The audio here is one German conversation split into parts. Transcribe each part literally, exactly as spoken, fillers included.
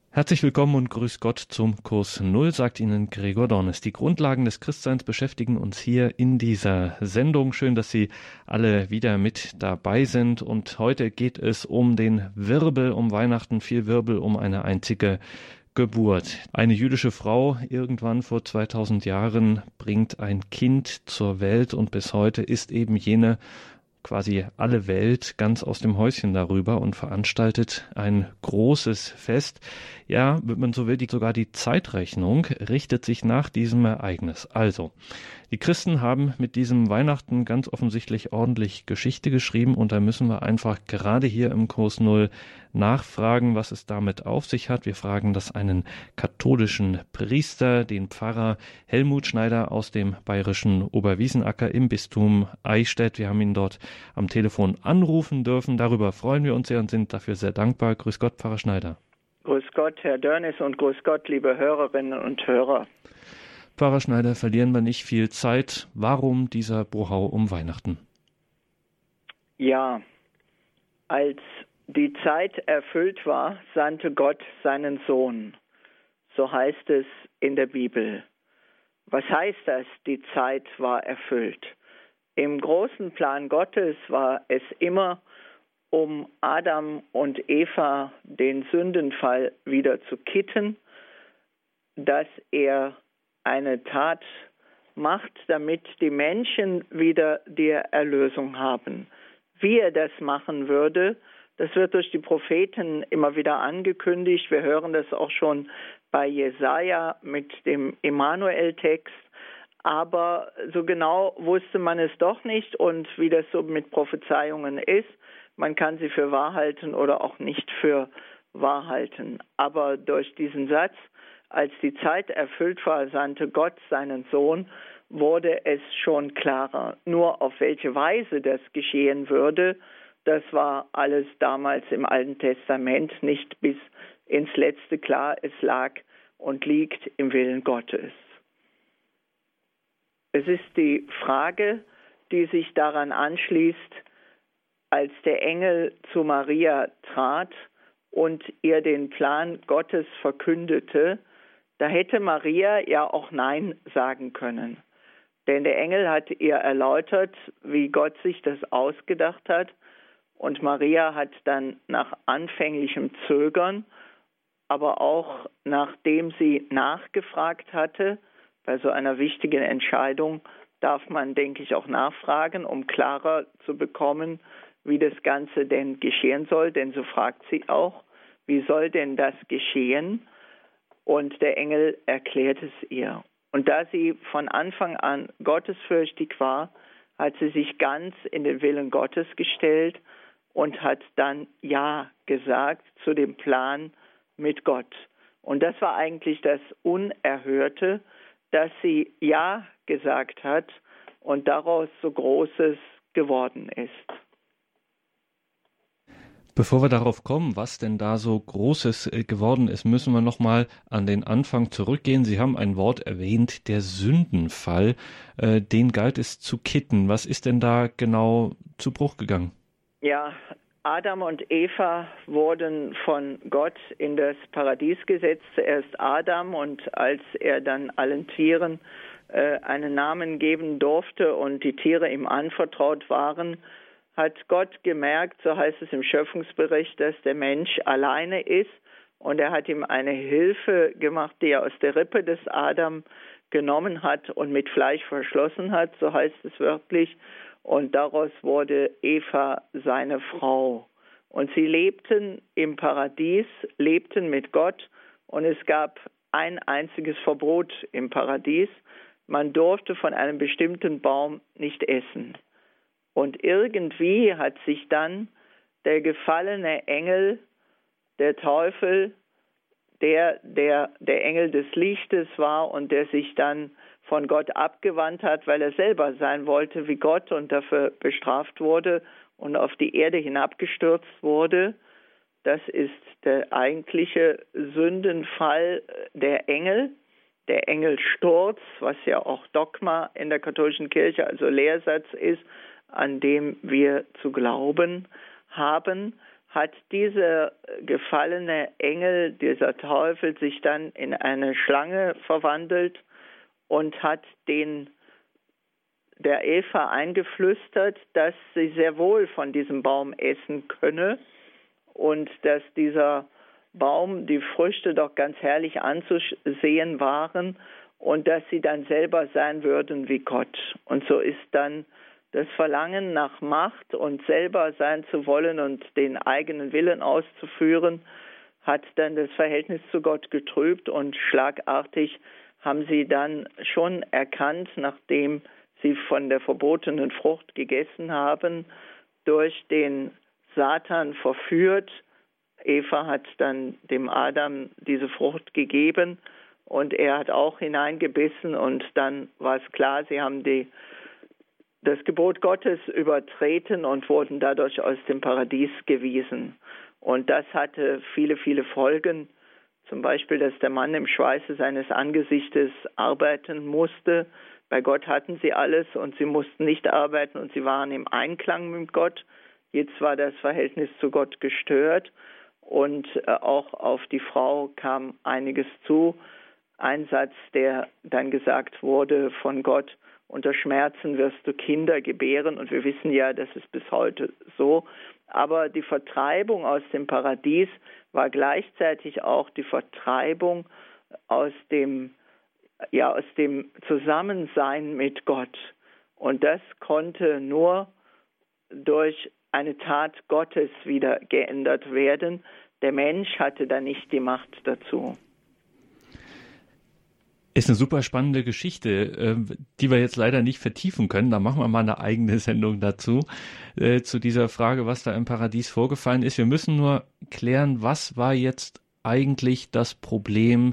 Herzlich willkommen und grüß Gott zum Kurs Null, sagt Ihnen Gregor Dornis. Die Grundlagen des Christseins beschäftigen uns hier in dieser Sendung. Schön, dass Sie alle wieder mit dabei sind. Und heute geht es um den Wirbel, um Weihnachten, viel Wirbel, um eine einzige Geburt. Eine jüdische Frau irgendwann vor zweitausend Jahren bringt ein Kind zur Welt und bis heute ist eben jene quasi alle Welt ganz aus dem Häuschen darüber und veranstaltet ein großes Fest. Ja, wenn man so will, die, sogar die Zeitrechnung richtet sich nach diesem Ereignis. Also, die Christen haben mit diesem Weihnachten ganz offensichtlich ordentlich Geschichte geschrieben und da müssen wir einfach gerade hier im Kurs Null nachfragen, was es damit auf sich hat. Wir fragen das einen katholischen Priester, den Pfarrer Helmut Schneider aus dem bayerischen Oberwiesenacker im Bistum Eichstätt. Wir haben ihn dort am Telefon anrufen dürfen. Darüber freuen wir uns sehr und sind dafür sehr dankbar. Grüß Gott, Pfarrer Schneider. Grüß Gott, Herr Dörnis, und grüß Gott, liebe Hörerinnen und Hörer. Pfarrer Schneider, verlieren wir nicht viel Zeit. Warum dieser Bohau um Weihnachten? Ja, als die Zeit erfüllt war, sandte Gott seinen Sohn. So heißt es in der Bibel. Was heißt das, die Zeit war erfüllt? Im großen Plan Gottes war es immer, um Adam und Eva den Sündenfall wieder zu kitten, dass er eine Tat macht, damit die Menschen wieder die Erlösung haben. Wie er das machen würde, das wird durch die Propheten immer wieder angekündigt. Wir hören das auch schon bei Jesaja mit dem Emmanuel-Text. Aber so genau wusste man es doch nicht. Und wie das so mit Prophezeiungen ist, man kann sie für wahr halten oder auch nicht für wahr halten. Aber durch diesen Satz, als die Zeit erfüllt war, sandte Gott seinen Sohn, wurde es schon klarer. Nur auf welche Weise das geschehen würde, das war alles damals im Alten Testament nicht bis ins Letzte klar. Es lag und liegt im Willen Gottes. Es ist die Frage, die sich daran anschließt, als der Engel zu Maria trat und ihr den Plan Gottes verkündete, da hätte Maria ja auch Nein sagen können. Denn der Engel hat ihr erläutert, wie Gott sich das ausgedacht hat. Und Maria hat dann nach anfänglichem Zögern, aber auch nachdem sie nachgefragt hatte, bei so einer wichtigen Entscheidung darf man, denke ich, auch nachfragen, um klarer zu bekommen, wie das Ganze denn geschehen soll. Denn so fragt sie auch, wie soll denn das geschehen? Und der Engel erklärt es ihr. Und da sie von Anfang an gottesfürchtig war, hat sie sich ganz in den Willen Gottes gestellt und hat dann Ja gesagt zu dem Plan mit Gott. Und das war eigentlich das Unerhörte, dass sie Ja gesagt hat und daraus so Großes geworden ist. Bevor wir darauf kommen, was denn da so Großes geworden ist, müssen wir nochmal an den Anfang zurückgehen. Sie haben ein Wort erwähnt, der Sündenfall. Äh, den galt es zu kitten. Was ist denn da genau zu Bruch gegangen? Ja, Adam und Eva wurden von Gott in das Paradies gesetzt. Zuerst Adam, und als er dann allen Tieren äh, einen Namen geben durfte und die Tiere ihm anvertraut waren, hat Gott gemerkt, so heißt es im Schöpfungsbericht, dass der Mensch alleine ist, und er hat ihm eine Hilfe gemacht, die er aus der Rippe des Adam genommen hat und mit Fleisch verschlossen hat, so heißt es wörtlich, und daraus wurde Eva seine Frau. Und sie lebten im Paradies, lebten mit Gott, und es gab ein einziges Verbot im Paradies: Man durfte von einem bestimmten Baum nicht essen. Und irgendwie hat sich dann der gefallene Engel, der Teufel, der, der der Engel des Lichtes war und der sich dann von Gott abgewandt hat, weil er selber sein wollte wie Gott und dafür bestraft wurde und auf die Erde hinabgestürzt wurde. Das ist der eigentliche Sündenfall der Engel, der Engelsturz, was ja auch Dogma in der katholischen Kirche, also Lehrsatz ist, an dem wir zu glauben haben, hat dieser gefallene Engel, dieser Teufel, sich dann in eine Schlange verwandelt und hat den, der Eva eingeflüstert, dass sie sehr wohl von diesem Baum essen könne und dass dieser Baum, die Früchte doch ganz herrlich anzusehen waren und dass sie dann selber sein würden wie Gott. Und so ist dann das Verlangen nach Macht und selber sein zu wollen und den eigenen Willen auszuführen, hat dann das Verhältnis zu Gott getrübt und schlagartig haben sie dann schon erkannt, nachdem sie von der verbotenen Frucht gegessen haben, durch den Satan verführt. Eva hat dann dem Adam diese Frucht gegeben und er hat auch hineingebissen und dann war es klar, sie haben die, das Gebot Gottes übertreten und wurden dadurch aus dem Paradies gewiesen. Und das hatte viele, viele Folgen. Zum Beispiel, dass der Mann im Schweiße seines Angesichtes arbeiten musste. Bei Gott hatten sie alles und sie mussten nicht arbeiten und sie waren im Einklang mit Gott. Jetzt war das Verhältnis zu Gott gestört und auch auf die Frau kam einiges zu. Ein Satz, der dann gesagt wurde von Gott: Unter Schmerzen wirst du Kinder gebären. Und wir wissen ja, das ist bis heute so. Aber die Vertreibung aus dem Paradies war gleichzeitig auch die Vertreibung aus dem, ja, aus dem Zusammensein mit Gott. Und das konnte nur durch eine Tat Gottes wieder geändert werden. Der Mensch hatte da nicht die Macht dazu. Ist eine super spannende Geschichte, die wir jetzt leider nicht vertiefen können. Da machen wir mal eine eigene Sendung dazu, zu dieser Frage, was da im Paradies vorgefallen ist. Wir müssen nur klären, was war jetzt eigentlich das Problem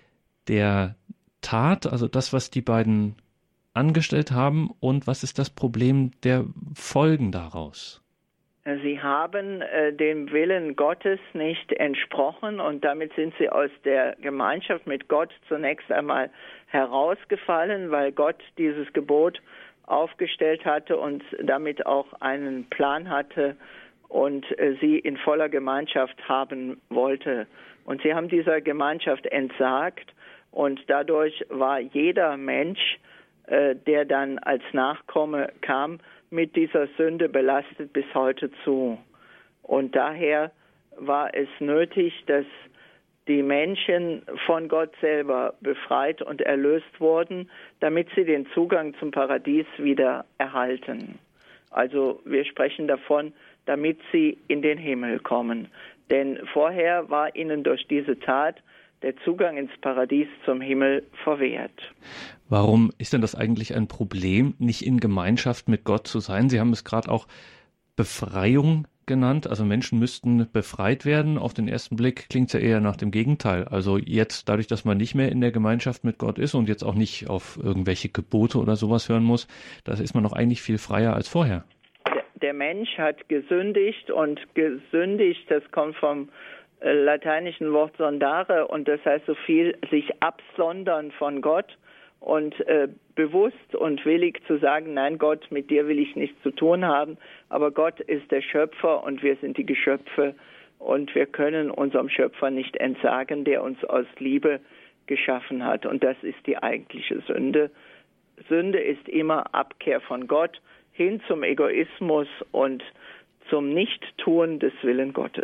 der Tat, also das, was die beiden angestellt haben, und was ist das Problem der Folgen daraus? Sie haben äh, dem Willen Gottes nicht entsprochen und damit sind sie aus der Gemeinschaft mit Gott zunächst einmal herausgefallen, weil Gott dieses Gebot aufgestellt hatte und damit auch einen Plan hatte und äh, sie in voller Gemeinschaft haben wollte. Und sie haben dieser Gemeinschaft entsagt und dadurch war jeder Mensch, äh, der dann als Nachkomme kam, mit dieser Sünde belastet bis heute zu. Und daher war es nötig, dass die Menschen von Gott selber befreit und erlöst wurden, damit sie den Zugang zum Paradies wieder erhalten. Also wir sprechen davon, damit sie in den Himmel kommen. Denn vorher war ihnen durch diese Tat der Zugang ins Paradies zum Himmel verwehrt. Warum ist denn das eigentlich ein Problem, nicht in Gemeinschaft mit Gott zu sein? Sie haben es gerade auch Befreiung genannt, also Menschen müssten befreit werden. Auf den ersten Blick klingt es ja eher nach dem Gegenteil. Also jetzt, dadurch, dass man nicht mehr in der Gemeinschaft mit Gott ist und jetzt auch nicht auf irgendwelche Gebote oder sowas hören muss, da ist man doch eigentlich viel freier als vorher. Der Mensch hat gesündigt und gesündigt, das kommt vom lateinischen Wort sondare und das heißt so viel sich absondern von Gott und äh, bewusst und willig zu sagen, nein Gott, mit dir will ich nichts zu tun haben, aber Gott ist der Schöpfer und wir sind die Geschöpfe und wir können unserem Schöpfer nicht entsagen, der uns aus Liebe geschaffen hat und das ist die eigentliche Sünde. Sünde ist immer Abkehr von Gott hin zum Egoismus und zum Nichttun des Willen Gottes.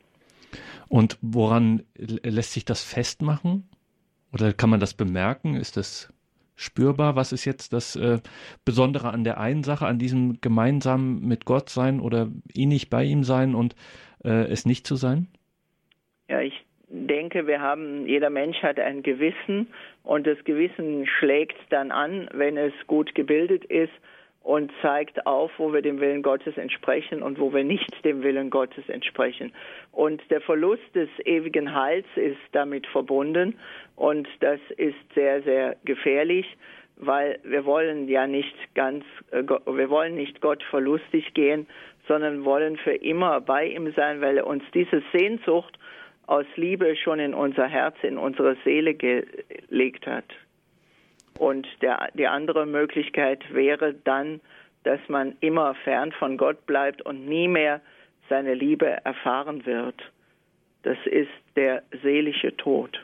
Und woran lässt sich das festmachen? Oder kann man das bemerken? Ist das spürbar? Was ist jetzt das äh, Besondere an der einen Sache, an diesem gemeinsam mit Gott sein oder innig bei ihm sein und äh, es nicht zu sein? Ja, ich denke, wir haben, jeder Mensch hat ein Gewissen und das Gewissen schlägt dann an, wenn es gut gebildet ist und zeigt auf, wo wir dem Willen Gottes entsprechen und wo wir nicht dem Willen Gottes entsprechen. Und der Verlust des ewigen Heils ist damit verbunden und das ist sehr, sehr gefährlich, weil wir wollen ja nicht ganz, wir wollen nicht Gott verlustig gehen, sondern wollen für immer bei ihm sein, weil er uns diese Sehnsucht aus Liebe schon in unser Herz, in unsere Seele gelegt hat. Und der, die andere Möglichkeit wäre dann, dass man immer fern von Gott bleibt und nie mehr seine Liebe erfahren wird. Das ist der seelische Tod.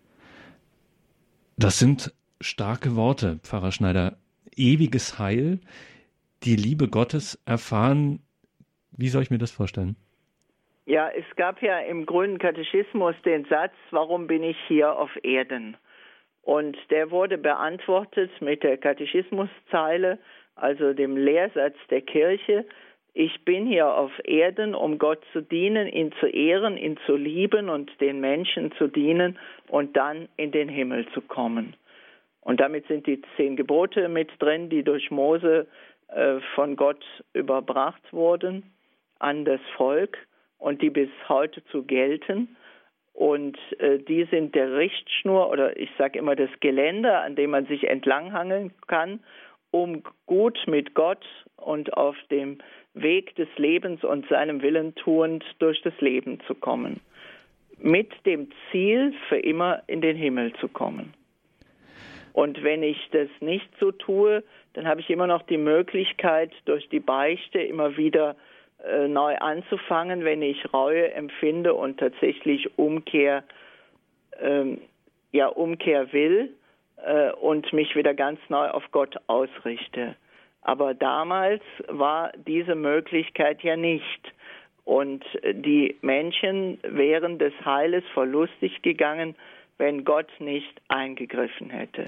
Das sind starke Worte, Pfarrer Schneider. Ewiges Heil, die Liebe Gottes erfahren. Wie soll ich mir das vorstellen? Ja, es gab ja im Grünen Katechismus den Satz, warum bin ich hier auf Erden? Und der wurde beantwortet mit der Katechismuszeile, also dem Lehrsatz der Kirche: Ich bin hier auf Erden, um Gott zu dienen, ihn zu ehren, ihn zu lieben und den Menschen zu dienen und dann in den Himmel zu kommen. Und damit sind die zehn Gebote mit drin, die durch Mose äh, von Gott überbracht wurden an das Volk und die bis heute zu gelten. Und äh, die sind der Richtschnur oder ich sage immer das Geländer, an dem man sich entlanghangeln kann, um gut mit Gott und auf dem Weg des Lebens und seinem Willen tuend durch das Leben zu kommen. Mit dem Ziel, für immer in den Himmel zu kommen. Und wenn ich das nicht so tue, dann habe ich immer noch die Möglichkeit, durch die Beichte immer wieder äh, neu anzufangen, wenn ich Reue empfinde und tatsächlich Umkehr, ähm, ja, Umkehr will äh, und mich wieder ganz neu auf Gott ausrichte. Aber damals war diese Möglichkeit ja nicht. Und die Menschen wären des Heiles verlustig gegangen, wenn Gott nicht eingegriffen hätte.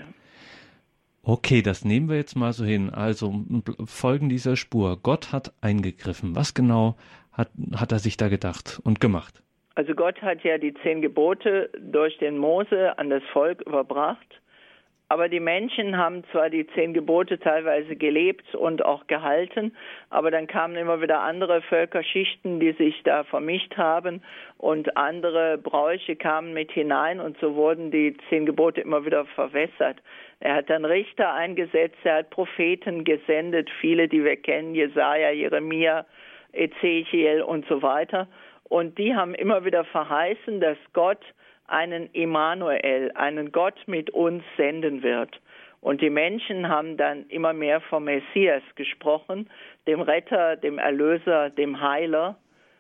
Okay, das nehmen wir jetzt mal so hin. Also folgen dieser Spur. Gott hat eingegriffen. Was genau hat, hat er sich da gedacht und gemacht? Also Gott hat ja die zehn Gebote durch den Mose an das Volk überbracht. Aber die Menschen haben zwar die zehn Gebote teilweise gelebt und auch gehalten, aber dann kamen immer wieder andere Völkerschichten, die sich da vermischt haben und andere Bräuche kamen mit hinein und so wurden die zehn Gebote immer wieder verwässert. Er hat dann Richter eingesetzt, er hat Propheten gesendet, viele, die wir kennen, Jesaja, Jeremia, Ezechiel und so weiter. Und die haben immer wieder verheißen, dass Gott einen Immanuel, einen Gott mit uns senden wird. Und die Menschen haben dann immer mehr vom Messias gesprochen, dem Retter, dem Erlöser, dem Heiler.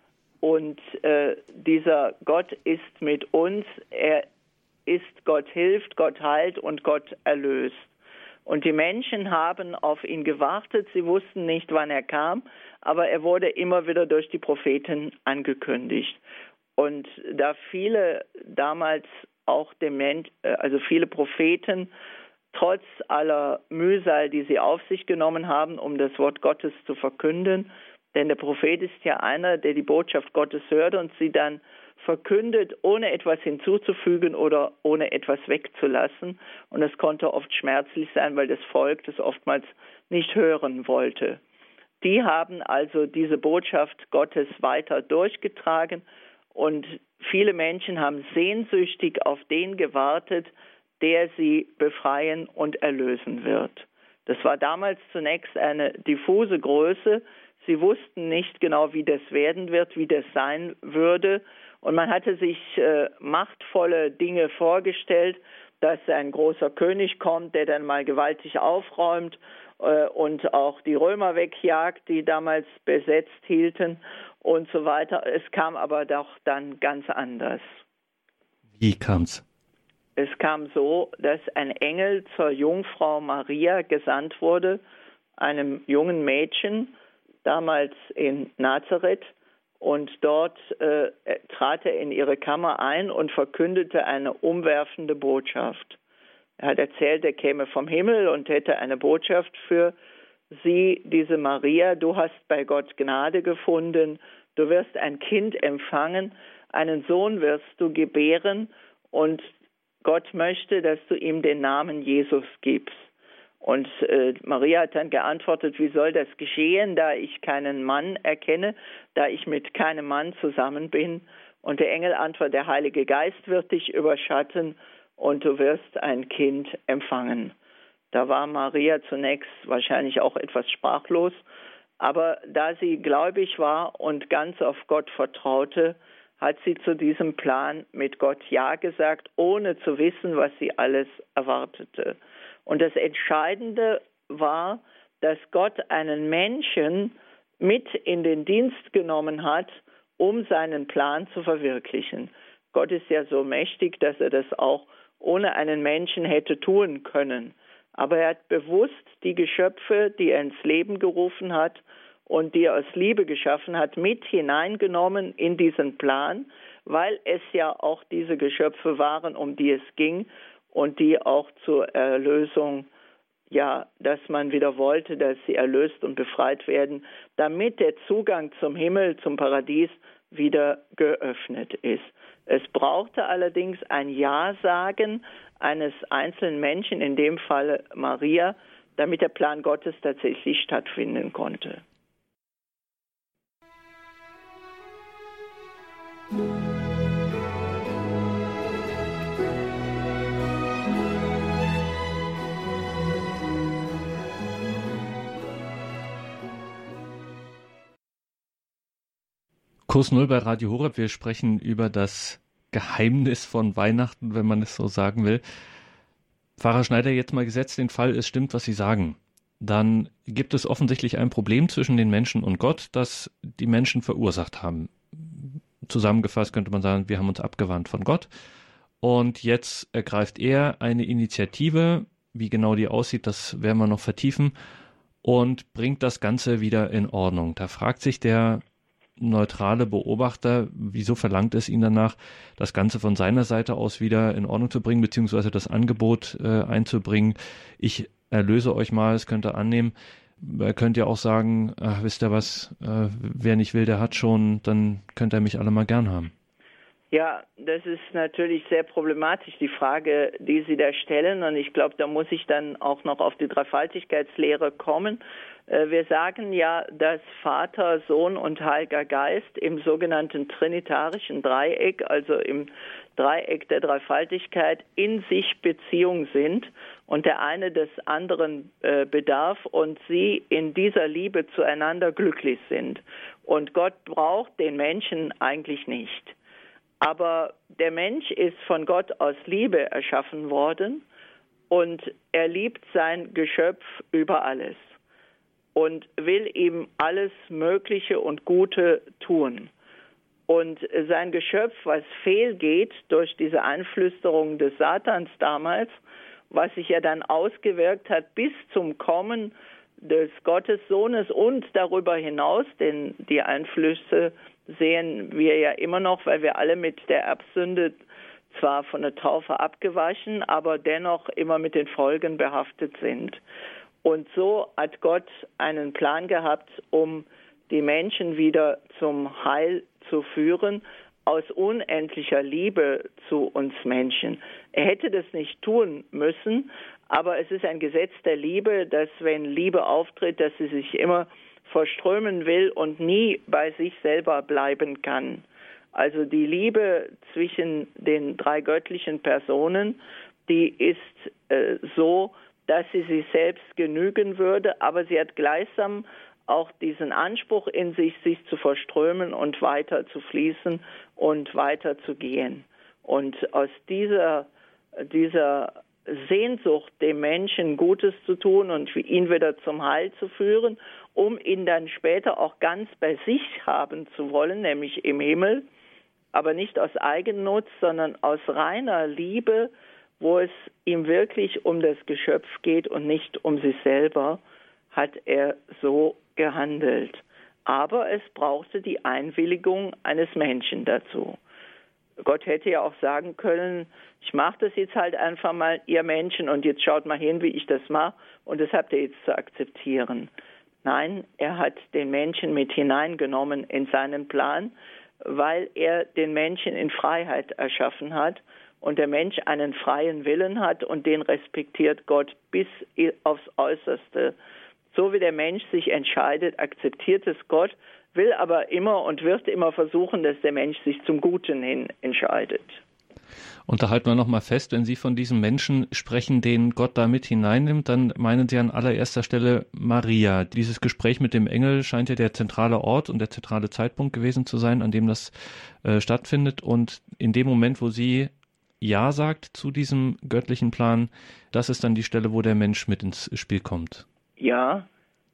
Und äh, dieser Gott ist mit uns, er ist, Gott hilft, Gott heilt und Gott erlöst. Und die Menschen haben auf ihn gewartet, sie wussten nicht, wann er kam, aber er wurde immer wieder durch die Propheten angekündigt. Und da viele damals auch dement, also viele Propheten, trotz aller Mühsal, die sie auf sich genommen haben, um das Wort Gottes zu verkünden, denn der Prophet ist ja einer, der die Botschaft Gottes hört und sie dann verkündet, ohne etwas hinzuzufügen oder ohne etwas wegzulassen. Und das konnte oft schmerzlich sein, weil das Volk das oftmals nicht hören wollte. Die haben also diese Botschaft Gottes weiter durchgetragen. Und viele Menschen haben sehnsüchtig auf den gewartet, der sie befreien und erlösen wird. Das war damals zunächst eine diffuse Größe. Sie wussten nicht genau, wie das werden wird, wie das sein würde. Und man hatte sich äh, machtvolle Dinge vorgestellt, dass ein großer König kommt, der dann mal gewaltig aufräumt äh, und auch die Römer wegjagt, die damals besetzt hielten und so weiter. Es kam aber doch dann ganz anders. Wie kam's? Es kam so, dass ein Engel zur Jungfrau Maria gesandt wurde, einem jungen Mädchen, damals in Nazareth. Und dort äh, trat er in ihre Kammer ein und verkündete eine umwerfende Botschaft. Er hat erzählt, er käme vom Himmel und hätte eine Botschaft für sie, diese Maria: Du hast bei Gott Gnade gefunden, du wirst ein Kind empfangen, einen Sohn wirst du gebären und Gott möchte, dass du ihm den Namen Jesus gibst. Und äh, Maria hat dann geantwortet: Wie soll das geschehen, da ich keinen Mann erkenne, da ich mit keinem Mann zusammen bin? Und der Engel antwortet: Der Heilige Geist wird dich überschatten und du wirst ein Kind empfangen. Da war Maria zunächst wahrscheinlich auch etwas sprachlos, aber da sie gläubig war und ganz auf Gott vertraute, hat sie zu diesem Plan mit Gott Ja gesagt, ohne zu wissen, was sie alles erwartete. Und das Entscheidende war, dass Gott einen Menschen mit in den Dienst genommen hat, um seinen Plan zu verwirklichen. Gott ist ja so mächtig, dass er das auch ohne einen Menschen hätte tun können. Aber er hat bewusst die Geschöpfe, die er ins Leben gerufen hat und die er aus Liebe geschaffen hat, mit hineingenommen in diesen Plan, weil es ja auch diese Geschöpfe waren, um die es ging und die auch zur Erlösung, ja, dass man wieder wollte, dass sie erlöst und befreit werden, damit der Zugang zum Himmel, zum Paradies wieder geöffnet ist. Es brauchte allerdings ein Ja-Sagen eines einzelnen Menschen, in dem Fall Maria, damit der Plan Gottes tatsächlich stattfinden konnte. Kurs Null bei Radio Horeb. Wir sprechen über das Geheimnis von Weihnachten, wenn man es so sagen will. Pfarrer Schneider, jetzt mal gesetzt den Fall, es stimmt, was Sie sagen. Dann gibt es offensichtlich ein Problem zwischen den Menschen und Gott, das die Menschen verursacht haben. Zusammengefasst könnte man sagen, wir haben uns abgewandt von Gott. Und jetzt ergreift er eine Initiative, wie genau die aussieht, das werden wir noch vertiefen, und bringt das Ganze wieder in Ordnung. Da fragt sich der neutrale Beobachter, wieso verlangt es ihn danach, das Ganze von seiner Seite aus wieder in Ordnung zu bringen, beziehungsweise das Angebot äh, einzubringen. Ich erlöse euch mal, es könnt ihr annehmen. Ihr könnt ja auch sagen, ach, wisst ihr was, äh, wer nicht will, der hat schon, dann könnt ihr mich alle mal gern haben. Ja, das ist natürlich sehr problematisch, die Frage, die Sie da stellen. Und ich glaube, da muss ich dann auch noch auf die Dreifaltigkeitslehre kommen. Wir sagen ja, dass Vater, Sohn und Heiliger Geist im sogenannten trinitarischen Dreieck, also im Dreieck der Dreifaltigkeit, in sich Beziehung sind und der eine des anderen äh, bedarf und sie in dieser Liebe zueinander glücklich sind. Und Gott braucht den Menschen eigentlich nicht. Aber der Mensch ist von Gott aus Liebe erschaffen worden und er liebt sein Geschöpf über alles und will ihm alles Mögliche und Gute tun. Und sein Geschöpf, was fehlgeht durch diese Einflüsterung des Satans damals, was sich ja dann ausgewirkt hat bis zum Kommen des Gottessohnes und darüber hinaus, denn die Einflüsse sehen wir ja immer noch, weil wir alle mit der Erbsünde zwar von der Taufe abgewaschen, aber dennoch immer mit den Folgen behaftet sind. Und so hat Gott einen Plan gehabt, um die Menschen wieder zum Heil zu führen, aus unendlicher Liebe zu uns Menschen. Er hätte das nicht tun müssen, aber es ist ein Gesetz der Liebe, dass wenn Liebe auftritt, dass sie sich immer verströmen will und nie bei sich selber bleiben kann. Also die Liebe zwischen den drei göttlichen Personen, die ist äh, so, dass sie sich selbst genügen würde, aber sie hat gleichsam auch diesen Anspruch in sich, sich zu verströmen und weiter zu fließen und weiter zu gehen. Und aus dieser, dieser Sehnsucht, dem Menschen Gutes zu tun und ihn wieder zum Heil zu führen, um ihn dann später auch ganz bei sich haben zu wollen, nämlich im Himmel, aber nicht aus Eigennutz, sondern aus reiner Liebe, wo es ihm wirklich um das Geschöpf geht und nicht um sich selber, hat er so gehandelt. Aber es brauchte die Einwilligung eines Menschen dazu. Gott hätte ja auch sagen können, ich mache das jetzt halt einfach mal, ihr Menschen, und jetzt schaut mal hin, wie ich das mache, und das habt ihr jetzt zu akzeptieren. Nein, er hat den Menschen mit hineingenommen in seinen Plan, weil er den Menschen in Freiheit erschaffen hat und der Mensch einen freien Willen hat und den respektiert Gott bis aufs Äußerste. So wie der Mensch sich entscheidet, akzeptiert es Gott, will aber immer und wird immer versuchen, dass der Mensch sich zum Guten hin entscheidet. Und da halten wir nochmal fest, wenn Sie von diesem Menschen sprechen, den Gott da mit hineinnimmt, dann meinen Sie an allererster Stelle Maria. Dieses Gespräch mit dem Engel scheint ja der zentrale Ort und der zentrale Zeitpunkt gewesen zu sein, an dem das äh, stattfindet. Und in dem Moment, wo sie Ja sagt zu diesem göttlichen Plan, das ist dann die Stelle, wo der Mensch mit ins Spiel kommt. Ja,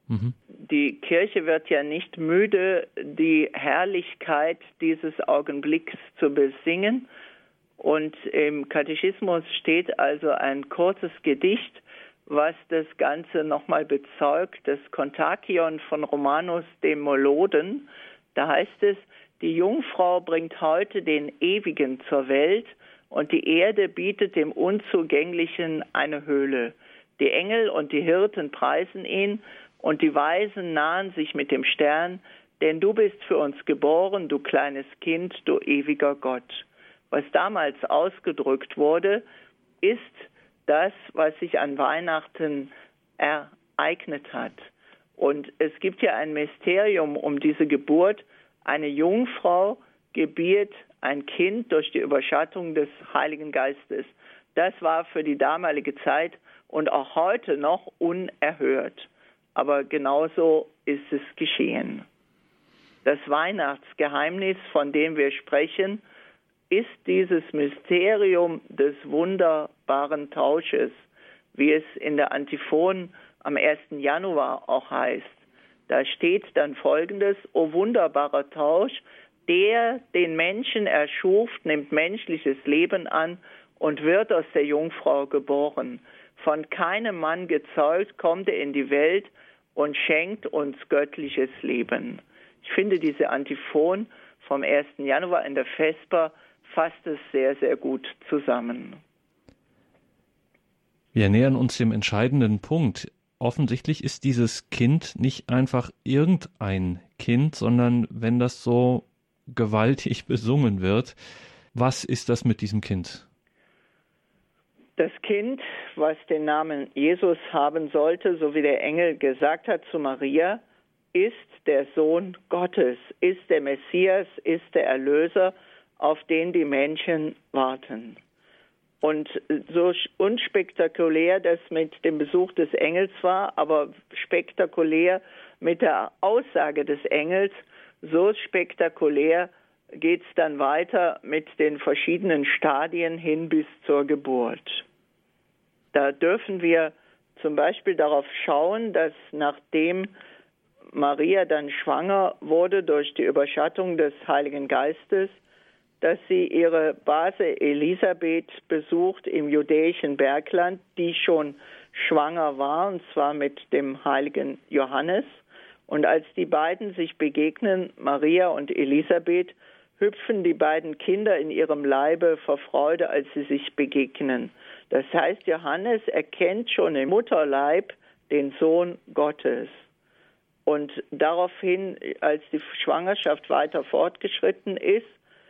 Mhm. Die Kirche wird ja nicht müde, die Herrlichkeit dieses Augenblicks zu besingen. Und im Katechismus steht also ein kurzes Gedicht, was das Ganze nochmal bezeugt, das Kontakion von Romanus dem Moloden. Da heißt es, die Jungfrau bringt heute den Ewigen zur Welt und die Erde bietet dem Unzugänglichen eine Höhle. Die Engel und die Hirten preisen ihn und die Weisen nahen sich mit dem Stern, denn du bist für uns geboren, du kleines Kind, du ewiger Gott. Was damals ausgedrückt wurde, ist das, was sich an Weihnachten ereignet hat. Und es gibt ja ein Mysterium um diese Geburt. Eine Jungfrau gebiert ein Kind durch die Überschattung des Heiligen Geistes. Das war für die damalige Zeit und auch heute noch unerhört. Aber genauso ist es geschehen. Das Weihnachtsgeheimnis, von dem wir sprechen, ist dieses Mysterium des wunderbaren Tausches, wie es in der Antiphon am ersten Januar auch heißt. Da steht dann Folgendes: O wunderbarer Tausch, der den Menschen erschuf, nimmt menschliches Leben an und wird aus der Jungfrau geboren. Von keinem Mann gezeugt, kommt er in die Welt und schenkt uns göttliches Leben. Ich finde, diese Antiphon vom ersten Januar in der Vesper fasst es sehr, sehr gut zusammen. Wir nähern uns dem entscheidenden Punkt. Offensichtlich ist dieses Kind nicht einfach irgendein Kind, sondern wenn das so gewaltig besungen wird, was ist das mit diesem Kind? Das Kind, was den Namen Jesus haben sollte, so wie der Engel gesagt hat zu Maria, ist der Sohn Gottes, ist der Messias, ist der Erlöser, auf den die Menschen warten. Und so unspektakulär das mit dem Besuch des Engels war, aber spektakulär mit der Aussage des Engels, so spektakulär geht es dann weiter mit den verschiedenen Stadien hin bis zur Geburt. Da dürfen wir zum Beispiel darauf schauen, dass nachdem Maria dann schwanger wurde durch die Überschattung des Heiligen Geistes, dass sie ihre Base Elisabeth besucht im judäischen Bergland, die schon schwanger war, und zwar mit dem heiligen Johannes. Und als die beiden sich begegnen, Maria und Elisabeth, hüpfen die beiden Kinder in ihrem Leibe vor Freude, als sie sich begegnen. Das heißt, Johannes erkennt schon im Mutterleib den Sohn Gottes. Und daraufhin, als die Schwangerschaft weiter fortgeschritten ist,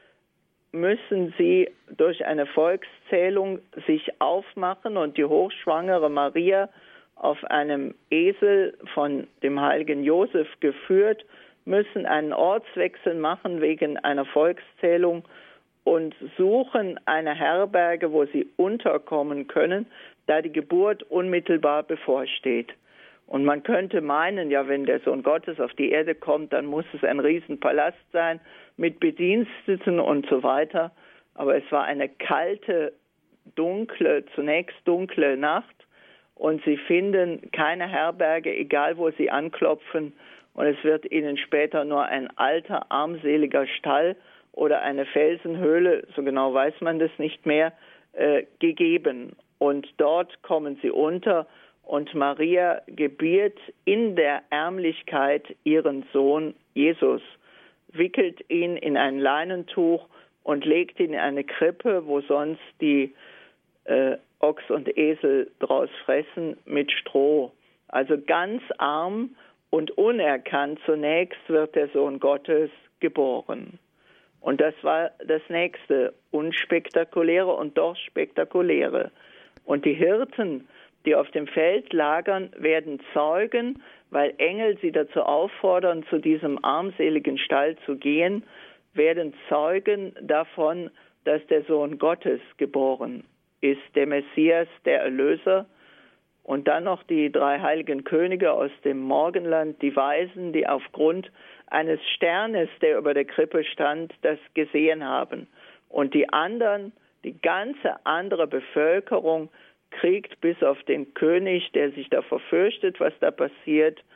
müssen sie durch eine Volkszählung sich aufmachen und die hochschwangere Maria auf einem Esel von dem heiligen Josef geführt, müssen einen Ortswechsel machen wegen einer Volkszählung und suchen eine Herberge, wo sie unterkommen können, da die Geburt unmittelbar bevorsteht. Und man könnte meinen, ja, wenn der Sohn Gottes auf die Erde kommt, dann muss es ein Riesenpalast sein mit Bediensteten und so weiter. Aber es war eine kalte, dunkle, zunächst dunkle Nacht und sie finden keine Herberge, egal wo sie anklopfen. Und es wird ihnen später nur ein alter, armseliger Stall oder eine Felsenhöhle, so genau weiß man das nicht mehr, äh, gegeben. Und dort kommen sie unter. Und Maria gebiert in der Ärmlichkeit ihren Sohn Jesus, wickelt ihn in ein Leinentuch und legt ihn in eine Krippe, wo sonst die äh, Ochs und Esel draus fressen, mit Stroh. Also ganz arm und unerkannt zunächst wird der Sohn Gottes geboren. Und das war das nächste Unspektakuläre und doch Spektakuläre. Und die Hirten, die auf dem Feld lagern, werden Zeugen, weil Engel sie dazu auffordern, zu diesem armseligen Stall zu gehen, werden Zeugen davon, dass der Sohn Gottes geboren ist, der Messias, der Erlöser. Und dann noch die drei heiligen Könige aus dem Morgenland, die Weisen, die aufgrund eines Sternes, der über der Krippe stand, das gesehen haben. Und die anderen, die ganze andere Bevölkerung, kriegt bis auf den König, der sich davor fürchtet, was da passiert,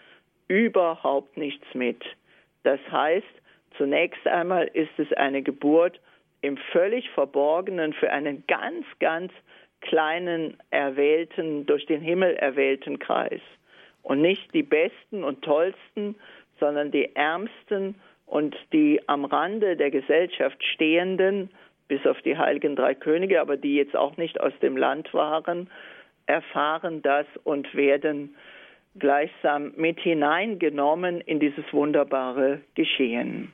überhaupt nichts mit. Das heißt, zunächst einmal ist es eine Geburt im völlig Verborgenen für einen ganz, ganz kleinen, erwählten, durch den Himmel erwählten Kreis. Und nicht die Besten und Tollsten, sondern die Ärmsten und die am Rande der Gesellschaft Stehenden, bis auf die heiligen drei Könige, aber die jetzt auch nicht aus dem Land waren, erfahren das und werden gleichsam mit hineingenommen in dieses wunderbare Geschehen.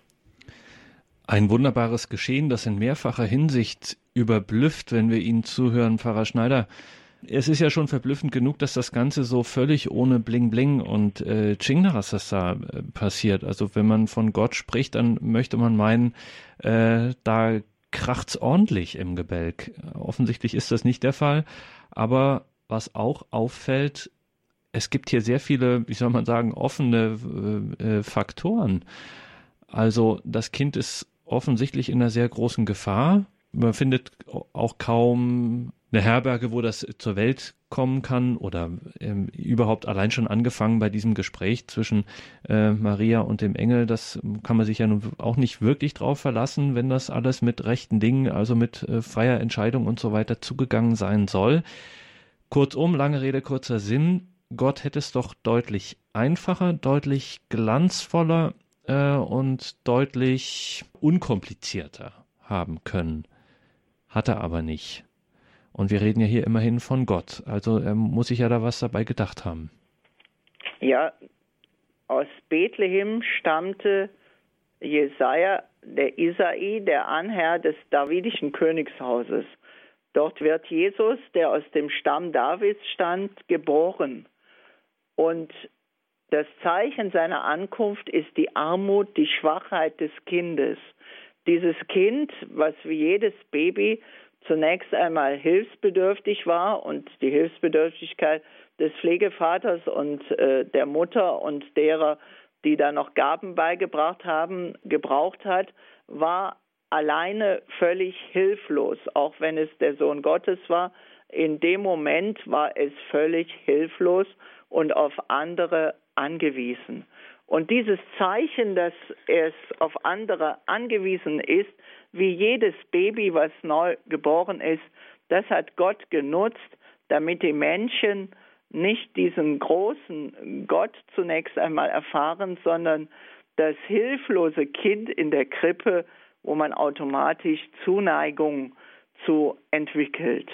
Ein wunderbares Geschehen, das in mehrfacher Hinsicht überblüfft, wenn wir Ihnen zuhören, Pfarrer Schneider. Es ist ja schon verblüffend genug, dass das Ganze so völlig ohne Bling Bling und äh, Chingrasasa äh, passiert. Also wenn man von Gott spricht, dann möchte man meinen, äh, da kracht's ordentlich im Gebälk. Offensichtlich ist das nicht der Fall. Aber was auch auffällt, es gibt hier sehr viele, wie soll man sagen, offene äh, Faktoren. Also das Kind ist offensichtlich in einer sehr großen Gefahr. Man findet auch kaum eine Herberge, wo das zur Welt kommen kann oder ähm, überhaupt allein schon angefangen bei diesem Gespräch zwischen äh, Maria und dem Engel. Das kann man sich ja nun auch nicht wirklich drauf verlassen, wenn das alles mit rechten Dingen, also mit äh, freier Entscheidung und so weiter zugegangen sein soll. Kurzum, lange Rede, kurzer Sinn. Gott hätte es doch deutlich einfacher, deutlich glanzvoller äh, und deutlich unkomplizierter haben können. Hat er aber nicht. Und wir reden ja hier immerhin von Gott. Also er muss sich ja da was dabei gedacht haben. Ja, aus Bethlehem stammte Jesaja, der Isai, der Ahnherr des davidischen Königshauses. Dort wird Jesus, der aus dem Stamm Davids stammt, geboren. Und das Zeichen seiner Ankunft ist die Armut, die Schwachheit des Kindes. Dieses Kind, was wie jedes Baby zunächst einmal hilfsbedürftig war und die Hilfsbedürftigkeit des Pflegevaters und äh, der Mutter und derer, die da noch Gaben beigebracht haben, gebraucht hat, war alleine völlig hilflos, auch wenn es der Sohn Gottes war. In dem Moment war es völlig hilflos und auf andere angewiesen. Und dieses Zeichen, dass es auf andere angewiesen ist, wie jedes Baby, was neu geboren ist, das hat Gott genutzt, damit die Menschen nicht diesen großen Gott zunächst einmal erfahren, sondern das hilflose Kind in der Krippe, wo man automatisch Zuneigung zu entwickelt.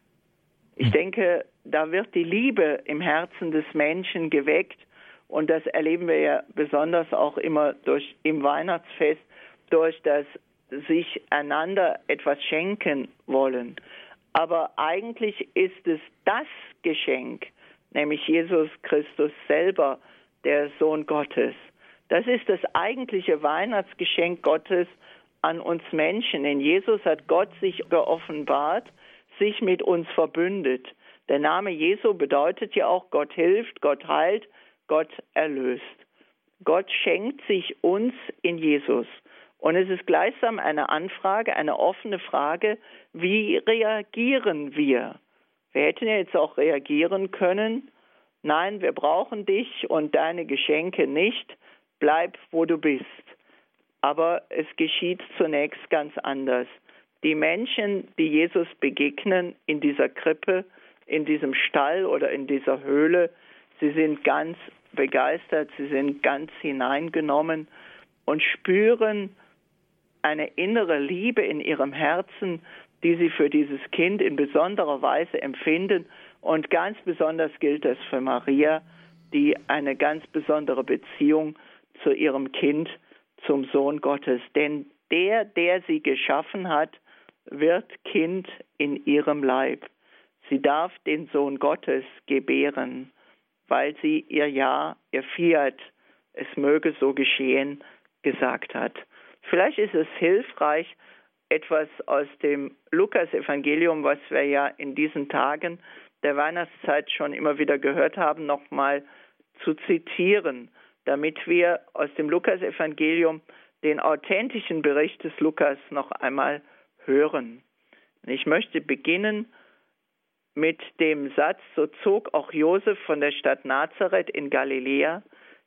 Ich denke, da wird die Liebe im Herzen des Menschen geweckt und das erleben wir ja besonders auch immer durch im Weihnachtsfest, durch das sich einander etwas schenken wollen. Aber eigentlich ist es das Geschenk, nämlich Jesus Christus selber, der Sohn Gottes. Das ist das eigentliche Weihnachtsgeschenk Gottes an uns Menschen. In Jesus hat Gott sich geoffenbart, sich mit uns verbündet. Der Name Jesu bedeutet ja auch, Gott hilft, Gott heilt, Gott erlöst. Gott schenkt sich uns in Jesus. Und es ist gleichsam eine Anfrage, eine offene Frage, wie reagieren wir? Wir hätten ja jetzt auch reagieren können, nein, wir brauchen dich und deine Geschenke nicht, bleib, wo du bist. Aber es geschieht zunächst ganz anders. Die Menschen, die Jesus begegnen in dieser Krippe, in diesem Stall oder in dieser Höhle, sie sind ganz begeistert, sie sind ganz hineingenommen und spüren eine innere Liebe in ihrem Herzen, die sie für dieses Kind in besonderer Weise empfinden. Und ganz besonders gilt das für Maria, die eine ganz besondere Beziehung zu ihrem Kind, zum Sohn Gottes. Denn der, der sie geschaffen hat, wird Kind in ihrem Leib. Sie darf den Sohn Gottes gebären, weil sie ihr Ja, ihr Fiat, es möge so geschehen, gesagt hat. Vielleicht ist es hilfreich, etwas aus dem Lukas-Evangelium, was wir ja in diesen Tagen der Weihnachtszeit schon immer wieder gehört haben, nochmal zu zitieren, damit wir aus dem Lukas-Evangelium den authentischen Bericht des Lukas noch einmal hören. Ich möchte beginnen mit dem Satz, so zog auch Josef von der Stadt Nazareth in Galiläa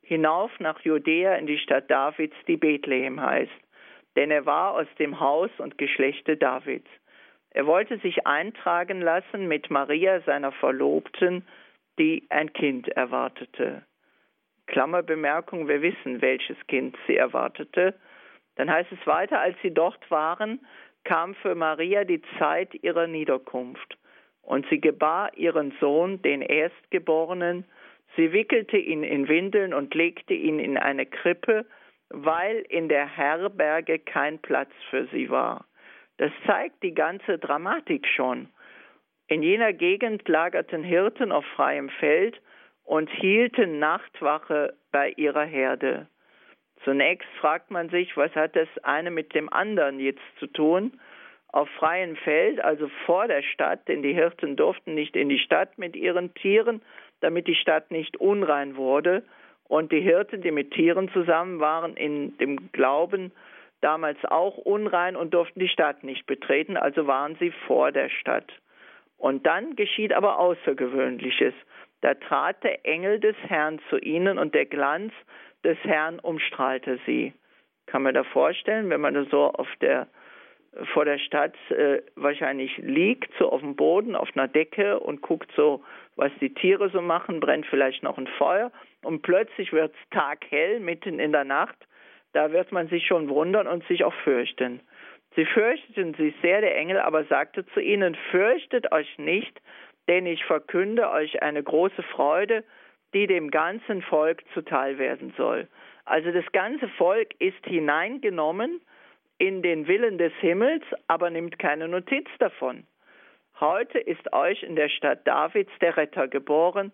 hinauf nach Judäa in die Stadt Davids, die Bethlehem heißt. Denn er war aus dem Haus und Geschlechte Davids. Er wollte sich eintragen lassen mit Maria, seiner Verlobten, die ein Kind erwartete. Klammerbemerkung, wir wissen, welches Kind sie erwartete. Dann heißt es weiter, als sie dort waren, kam für Maria die Zeit ihrer Niederkunft. Und sie gebar ihren Sohn, den Erstgeborenen. Sie wickelte ihn in Windeln und legte ihn in eine Krippe, weil in der Herberge kein Platz für sie war. Das zeigt die ganze Dramatik schon. In jener Gegend lagerten Hirten auf freiem Feld und hielten Nachtwache bei ihrer Herde. Zunächst fragt man sich, was hat das eine mit dem anderen jetzt zu tun? Auf freiem Feld, also vor der Stadt, denn die Hirten durften nicht in die Stadt mit ihren Tieren, damit die Stadt nicht unrein wurde. Und die Hirten, die mit Tieren zusammen waren, in dem Glauben damals auch unrein und durften die Stadt nicht betreten, also waren sie vor der Stadt. Und dann geschieht aber Außergewöhnliches. Da trat der Engel des Herrn zu ihnen und der Glanz des Herrn umstrahlte sie. Kann man da vorstellen, wenn man da so auf der, vor der Stadt äh, wahrscheinlich liegt, so auf dem Boden, auf einer Decke und guckt so, was die Tiere so machen, brennt vielleicht noch ein Feuer und plötzlich wird es taghell, mitten in der Nacht. Da wird man sich schon wundern und sich auch fürchten. Sie fürchteten sich sehr, der Engel aber sagte zu ihnen, fürchtet euch nicht, denn ich verkünde euch eine große Freude, die dem ganzen Volk zuteil werden soll. Also das ganze Volk ist hineingenommen in den Willen des Himmels, aber nimmt keine Notiz davon. Heute ist euch in der Stadt Davids der Retter geboren.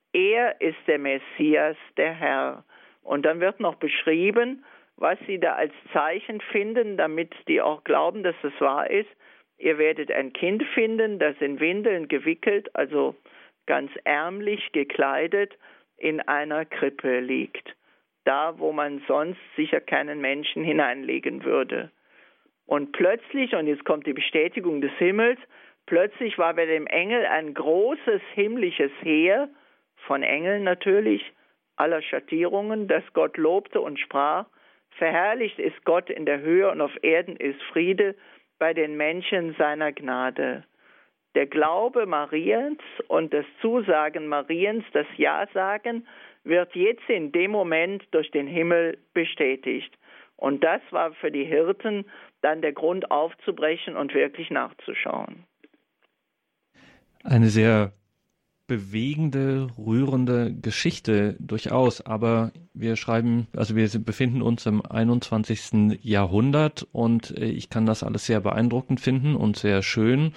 Er ist der Messias, der Herr. Und dann wird noch beschrieben, was sie da als Zeichen finden, damit die auch glauben, dass das wahr ist. Ihr werdet ein Kind finden, das in Windeln gewickelt, also ganz ärmlich gekleidet, in einer Krippe liegt. Da, wo man sonst sicher keinen Menschen hineinlegen würde. Und plötzlich, und jetzt kommt die Bestätigung des Himmels, plötzlich war bei dem Engel ein großes himmlisches Heer, von Engeln natürlich, aller Schattierungen, das Gott lobte und sprach, verherrlicht ist Gott in der Höhe und auf Erden ist Friede bei den Menschen seiner Gnade. Der Glaube Mariens und das Zusagen Mariens, das Ja-Sagen, wird jetzt in dem Moment durch den Himmel bestätigt. Und das war für die Hirten dann der Grund aufzubrechen und wirklich nachzuschauen. Eine sehr bewegende, rührende Geschichte durchaus, aber wir schreiben, also wir befinden uns im einundzwanzigsten Jahrhundert und ich kann das alles sehr beeindruckend finden und sehr schön,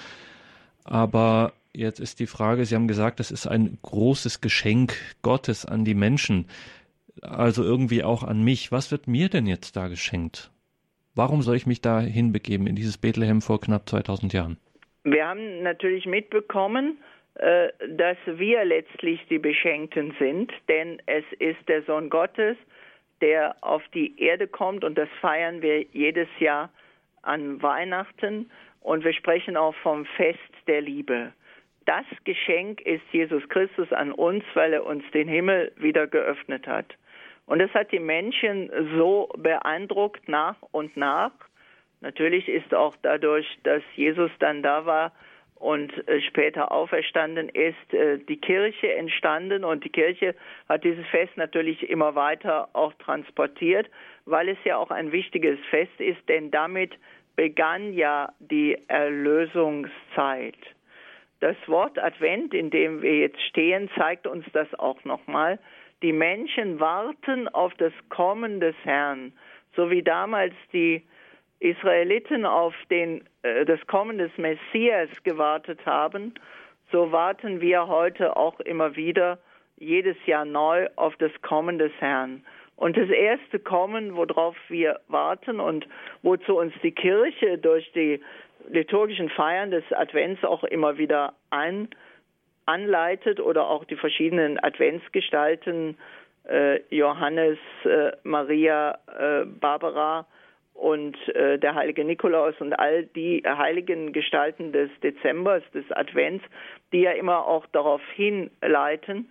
aber jetzt ist die Frage, Sie haben gesagt, es ist ein großes Geschenk Gottes an die Menschen, also irgendwie auch an mich. Was wird mir denn jetzt da geschenkt? Warum soll ich mich da hinbegeben in dieses Bethlehem vor knapp zweitausend Jahren? Wir haben natürlich mitbekommen, dass wir letztlich die Beschenkten sind, denn es ist der Sohn Gottes, der auf die Erde kommt und das feiern wir jedes Jahr an Weihnachten und wir sprechen auch vom Fest der Liebe. Das Geschenk ist Jesus Christus an uns, weil er uns den Himmel wieder geöffnet hat. Und das hat die Menschen so beeindruckt nach und nach. Natürlich ist auch dadurch, dass Jesus dann da war und später auferstanden ist, die Kirche entstanden. Und die Kirche hat dieses Fest natürlich immer weiter auch transportiert, weil es ja auch ein wichtiges Fest ist, denn damit begann ja die Erlösungszeit. Das Wort Advent, in dem wir jetzt stehen, zeigt uns das auch nochmal. Die Menschen warten auf das Kommen des Herrn, so wie damals die Israeliten auf den, äh, das Kommen des Messias gewartet haben, so warten wir heute auch immer wieder jedes Jahr neu auf das Kommen des Herrn. Und das erste Kommen, worauf wir warten und wozu uns die Kirche durch die liturgischen Feiern des Advents auch immer wieder ein, anleitet oder auch die verschiedenen Adventsgestalten, äh, Johannes, äh, Maria, äh, Barbara und äh, der heilige Nikolaus und all die heiligen Gestalten des Dezembers, des Advents, die ja immer auch darauf hinleiten,